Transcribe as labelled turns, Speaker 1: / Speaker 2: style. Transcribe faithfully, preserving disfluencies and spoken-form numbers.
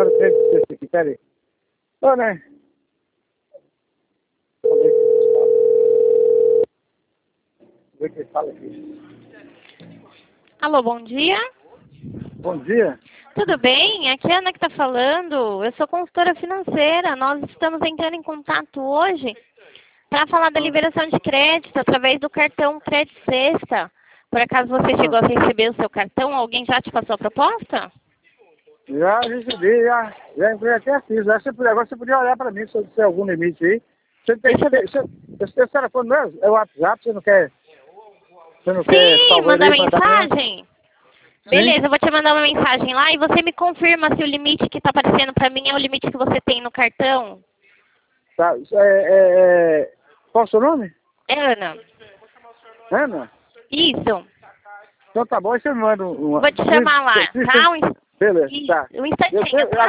Speaker 1: agora o crédito desse aqui, peraí. Ô, né? Vamos ver o que ele fala aqui.
Speaker 2: Alô, bom dia.
Speaker 1: Bom dia.
Speaker 2: Tudo bem? Aqui é a Ana que está falando. Eu sou consultora financeira. Nós estamos entrando em contato hoje para falar da liberação de crédito através do cartão Crédito Sexta. Por acaso você chegou a receber o seu cartão? Alguém já te passou a proposta?
Speaker 1: Já recebi, já. Já entrei até aqui. Já, você, agora você podia olhar para mim se tem algum limite aí. Você tem que ter. Você tem telefone mesmo? É o WhatsApp, você não quer. Você não
Speaker 2: Sim,
Speaker 1: quer
Speaker 2: manda
Speaker 1: aí,
Speaker 2: mensagem. Beleza, eu vou te mandar uma mensagem lá e você me confirma se o limite que está aparecendo para mim é o limite que você tem no cartão.
Speaker 1: Tá, é, é, é... Qual o seu nome?
Speaker 2: É Ana.
Speaker 1: Ana?
Speaker 2: Isso.
Speaker 1: Então tá bom, aí você me manda um...
Speaker 2: Vou te chamar lá, tá? Um,
Speaker 1: Beleza, tá.
Speaker 2: um instantinho, tá?